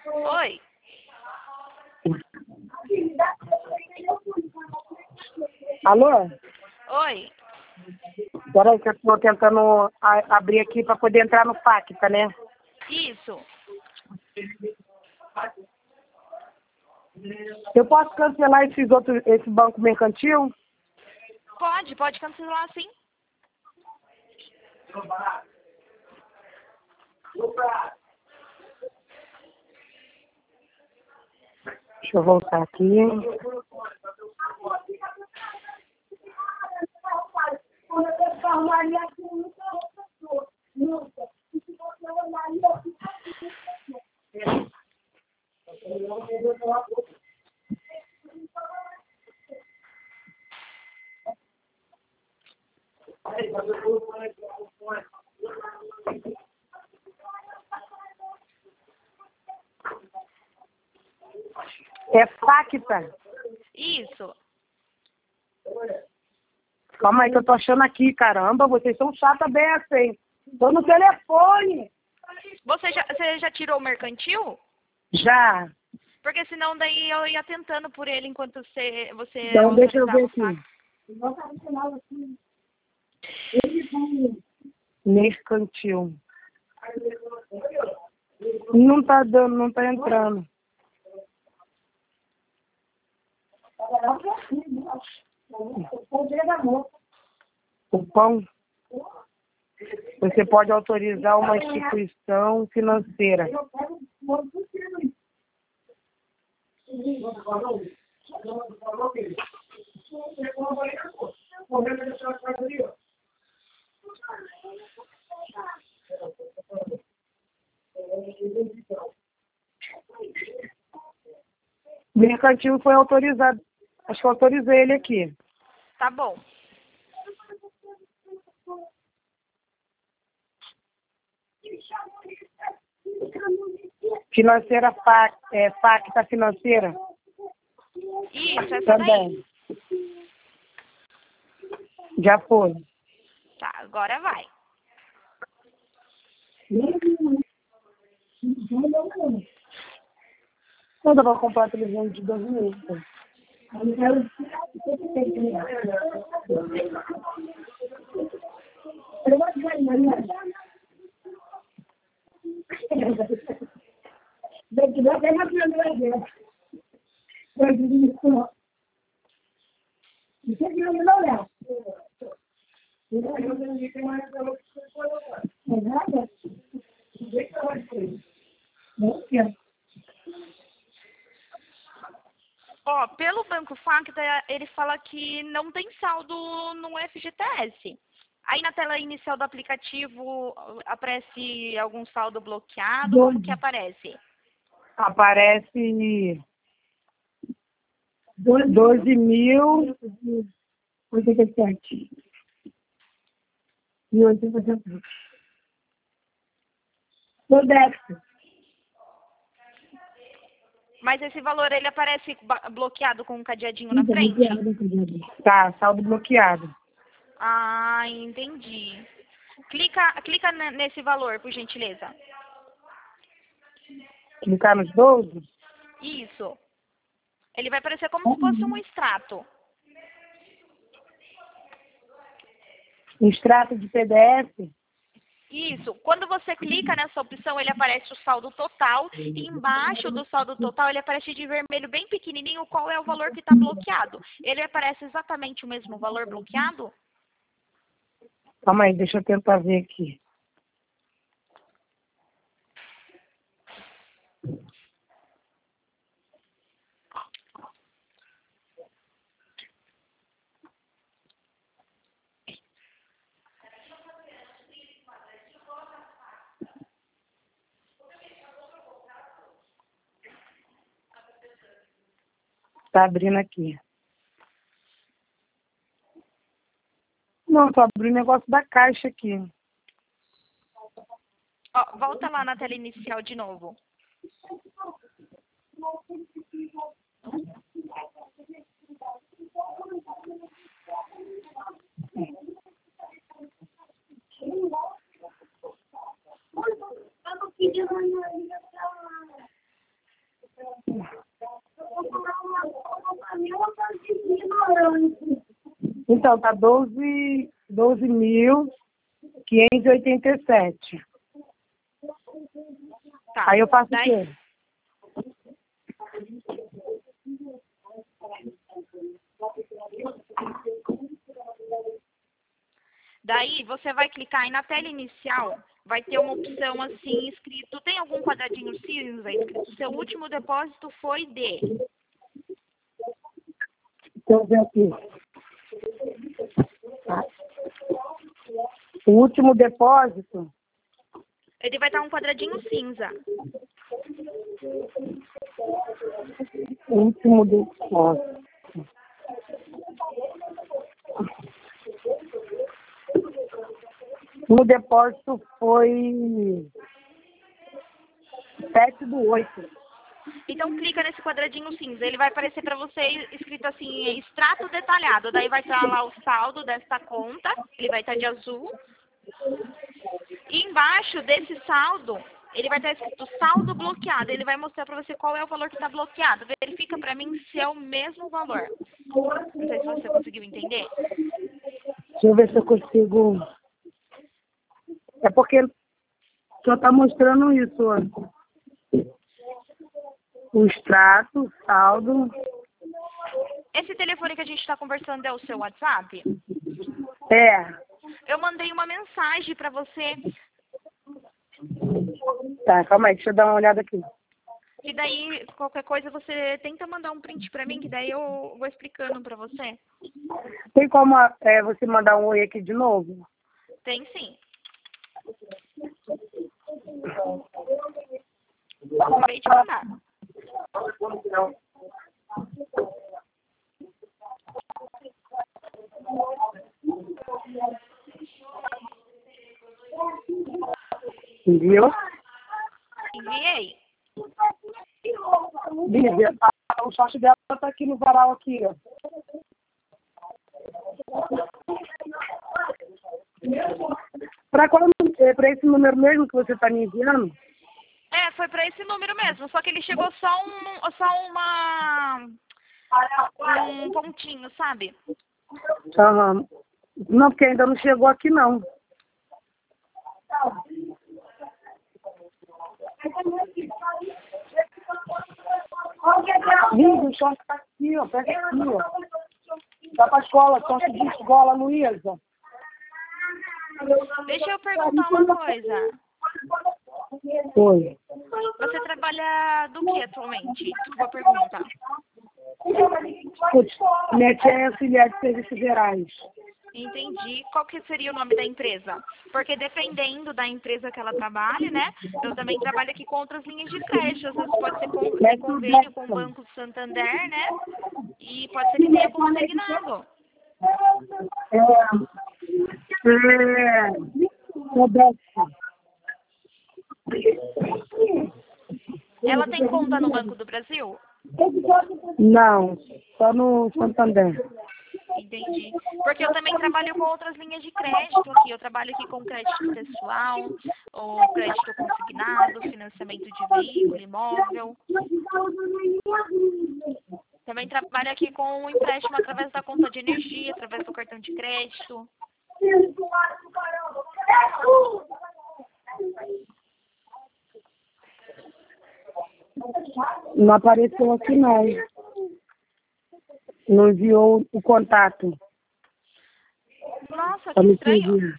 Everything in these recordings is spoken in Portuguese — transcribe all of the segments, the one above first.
Oi, Alô? oi. Peraí que eu estou tentando abrir aqui para poder entrar no Pacta, né? Isso. Eu posso cancelar esse banco mercantil? Pode cancelar sim. Deixa eu voltar aqui. É Pacta. Isso. Calma aí que eu tô achando aqui, caramba, vocês são chata beça, hein? Tô no telefone. Você já tirou o mercantil? Já. Porque senão daí eu ia tentando por ele enquanto você Então deixa eu ver autorizava o aqui. saque. Mercantil. Não tá dando, não tá entrando. O pão. Você pode autorizar uma instituição financeira. Mercantil foi autorizado. Acho que eu autorizei ele aqui. Tá bom. Financeira Pacta Financeira Isso, essa daí. também. Já foi. Tá, agora vai. Não dá pra comprar televisão de 2 minutos. Ó, pelo Banco Facta, ele fala que não tem saldo no FGTS. Aí na tela inicial do aplicativo aparece algum saldo bloqueado, como que aparece? Aparece 12.087. E 80%. No déficit. Mas esse valor ele aparece bloqueado com um cadeadinho na frente? Tá, saldo bloqueado. Ah, entendi. Clica nesse valor, por gentileza. Clicar nos 12? Isso. Ele vai aparecer como se fosse um extrato. Extrato de PDF? Isso. Quando você clica nessa opção, ele aparece o saldo total. E embaixo do saldo total, ele aparece de vermelho bem pequenininho qual é o valor que está bloqueado. Ele aparece exatamente o mesmo valor bloqueado? Calma aí, deixa eu tentar ver aqui. Tá abrindo aqui. Não, tô abrindo o negócio da caixa aqui. Ó, volta lá na tela inicial de novo. Então, tá 12.587. Tá. Aí eu faço o Daí, quê? daí você vai clicar aí na tela inicial, vai ter uma opção assim escrito, tem algum quadradinho cinza escrito, seu último depósito foi de. Deixa eu ver aqui. O último depósito, Ele vai estar um quadradinho cinza. o último depósito. O depósito foi 7/8. Então clica nesse quadradinho cinza, ele vai aparecer para você escrito assim, extrato detalhado. Daí vai estar lá o saldo desta conta, ele vai estar de azul. E embaixo desse saldo, ele vai estar escrito saldo bloqueado. Ele vai mostrar para você qual é o valor que está bloqueado. Verifica para mim se é o mesmo valor. Não sei se você conseguiu entender. Deixa eu ver se eu consigo. É porque só está mostrando isso, ó. O extrato, o saldo. Esse telefone que a gente está conversando é o seu WhatsApp? É. Eu mandei uma mensagem para você. Tá, calma aí, deixa eu dar uma olhada aqui. E daí, qualquer coisa, você tenta mandar um print para mim, que daí eu vou explicando para você. Tem como você mandar um oi aqui de novo? Tem sim. Acabei de mandar. Viu? Enviei. Lívia, o short dela tá aqui no varal aqui, ó. Para esse número mesmo que você tá me enviando? É, foi para esse número mesmo, só que ele chegou só um pontinho, sabe? Aham. Não, porque ainda não chegou aqui, não. Lívia, o short tá aqui, ó. Pega aqui, ó. Tá pra escola, short de escola, Luísa. Deixa eu perguntar uma coisa. Oi. Você trabalha do que atualmente? Desculpa a pergunta. Putz, minha tia é auxiliar de serviços gerais. Entendi. Qual que seria o nome da empresa? Porque dependendo da empresa que ela trabalhe, né? Eu também trabalho aqui com outras linhas de crédito. Às vezes pode ser tem convênio com o Banco Santander, né? E pode ser que tenha consignado. Ela tem conta no Banco do Brasil? Não, só no Santander. Entendi. Porque eu também trabalho com outras linhas de crédito aqui. Eu trabalho aqui com crédito pessoal, ou crédito consignado, financiamento de veículo, imóvel. Também trabalho aqui com o empréstimo através da conta de energia, através do cartão de crédito. Não apareceu aqui, não. Não enviou o contato. Nossa, que estranho.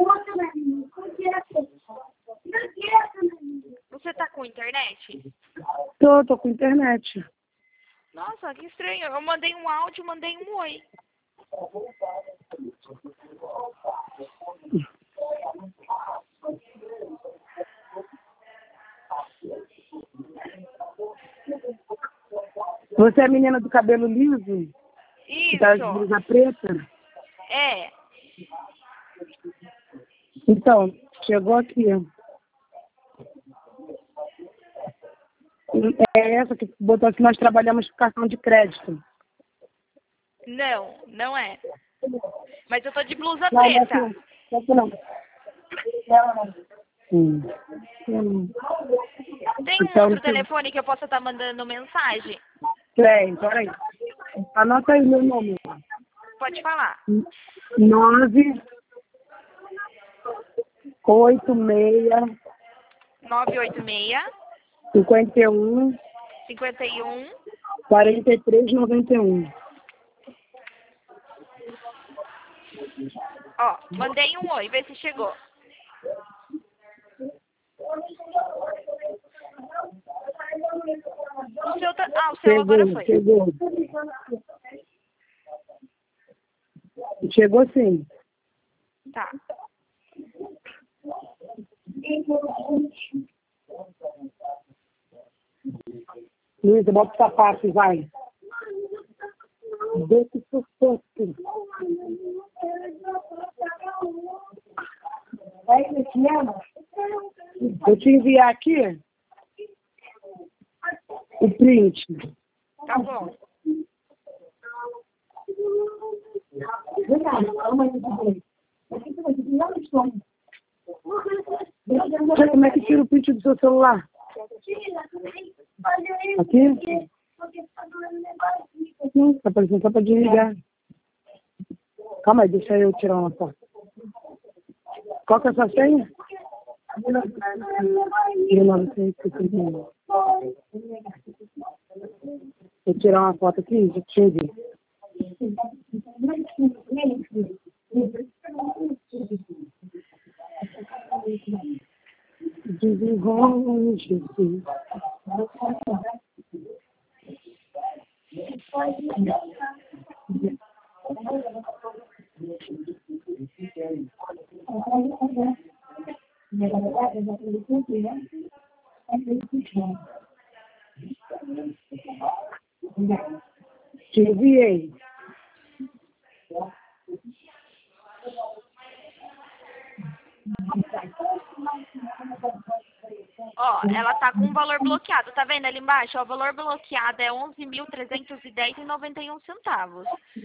Você tá com internet? Tô com internet. Nossa, que estranho. Eu mandei um áudio, mandei um oi. Você é a menina do cabelo liso? Da Isso. blusa preta? É. Então, chegou aqui. É essa que botou que nós trabalhamos com cartão de crédito. Não, não é. Mas eu tô de blusa Não, preta. não. Tem Então, outro telefone que eu possa estar mandando mensagem? Peraí. Anota aí meu número. Pode falar. 986 986 51 51 4391. Ó, mandei um oi, vê se chegou. O seu, o seu agora foi. Chegou sim. Tá. Luísa, bota o sapato, vai. Deixa o sufoco. Eu te enviar aqui o print. Tá bom. Como é que tira o print do seu celular? Aqui? Tá aparecendo só pra desligar. Calma aí, deixa eu tirar uma foto. Qual que é a sua senha? 1951. Vou tirar uma foto aqui, deixa eu ver. Desenrola, Jesus. Te enviei. Ó, ela tá com um valor bloqueado, tá vendo ali embaixo? Ó, o valor bloqueado é 11.310,91 centavos.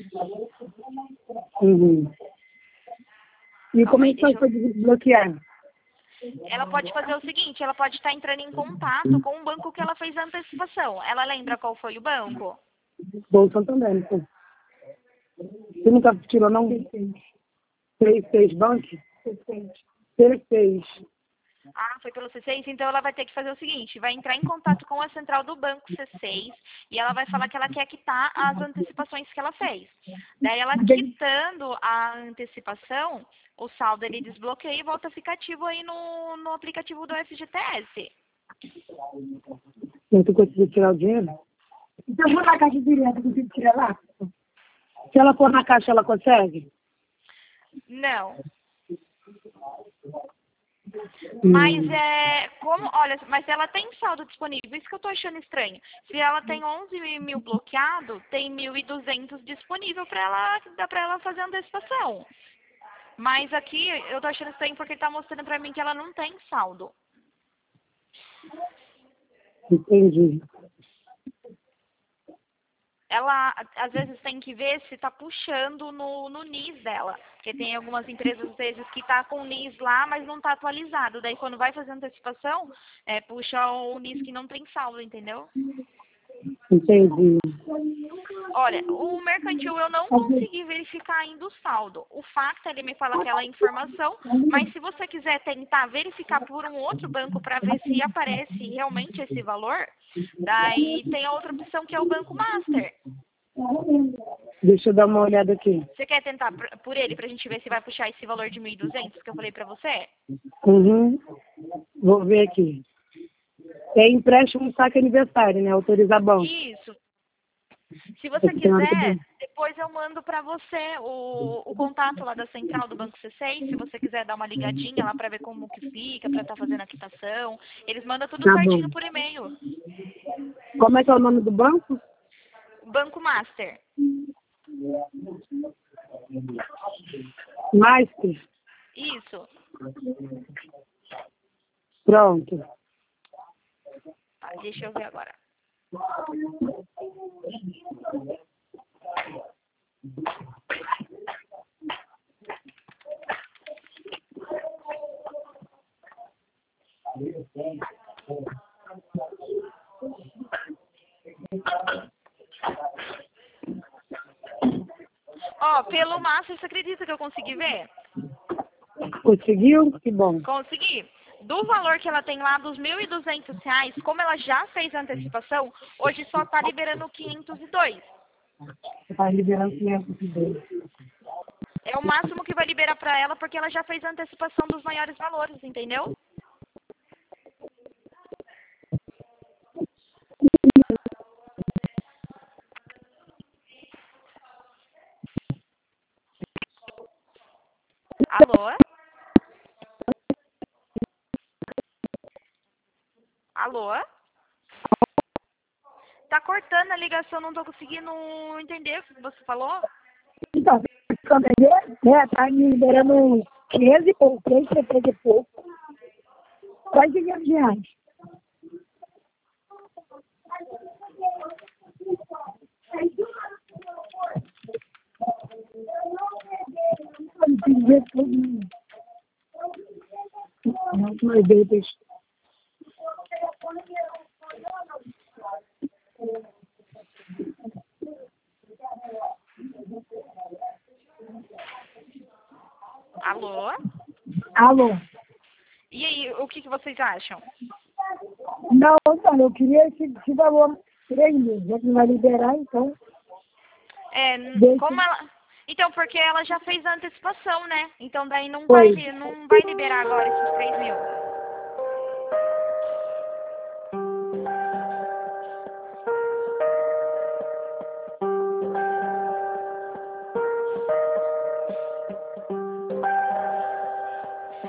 Uhum. E Calma como é aí, que foi para desbloquear? Ela pode fazer o seguinte, ela pode estar entrando em contato com o banco que ela fez a antecipação. Ela lembra qual foi o banco? Bolsa também, pô. Você nunca tirou, não? 36 Bank? 36. Ah, foi pelo C6? Então ela vai ter que fazer o seguinte, vai entrar em contato com a central do banco C6 e ela vai falar que ela quer quitar as antecipações que ela fez. Daí ela quitando a antecipação, o saldo ele desbloqueia e volta a ficar ativo aí no aplicativo do FGTS. Não tu conseguiu tirar o dinheiro? Então eu vou na caixa direto, consigo tirar lá? Se ela for na caixa, ela consegue? Não. Mas olha, mas ela tem saldo disponível, isso que eu tô achando estranho. Se ela tem 11 mil bloqueado, tem 1.200 disponível para ela, dá para ela fazer a antecipação. Mas aqui eu tô achando estranho porque ele tá mostrando para mim que ela não tem saldo. Entendi. Ela, às vezes, tem que ver se tá puxando no NIS dela. Porque tem algumas empresas, às vezes, que tá com o NIS lá, mas não tá atualizado. Daí, quando vai fazer antecipação, puxa o NIS que não tem saldo, entendeu? Entendi. Olha, o mercantil eu não consegui verificar ainda o saldo. O Facta, ele me fala aquela informação, mas se você quiser tentar verificar por um outro banco para ver se aparece realmente esse valor, daí tem a outra opção que é o Banco Master. Deixa eu dar uma olhada aqui. Você quer tentar por ele pra gente ver se vai puxar esse valor de 1.200 que eu falei pra você? Uhum. Vou ver aqui. É empréstimo saque aniversário, né? Autorizar banco. Isso. Se você quiser, depois eu mando pra você o contato lá da central do Banco C6, se você quiser dar uma ligadinha lá pra ver como que fica, pra estar fazendo a quitação. Eles mandam tudo certinho por e-mail. Como é que é o nome do banco? Banco Master. Master. Isso. Pronto. Tá, deixa eu ver agora. Ó, pelo Master, você acredita que eu consegui ver? Conseguiu? Que bom. Consegui. Do valor que ela tem lá, dos R$ 1.200, como ela já fez a antecipação, hoje só está liberando 502. Você está liberando 502. É o máximo que vai liberar para ela, porque ela já fez a antecipação dos maiores valores, entendeu? Alô? Alô? Tá cortando a ligação, não tô conseguindo entender o que você falou. Então, tá me liberando 13 ou 3, 13 e pouco. Quase R$500. Mas deixa. Alô? Alô? E aí, o que vocês acham? Não, então, eu queria esse valor 3 mil. Já que não vai liberar, então. Como ela... Então, porque ela já fez a antecipação, né? Então daí não Foi. vai liberar agora esses 3 mil.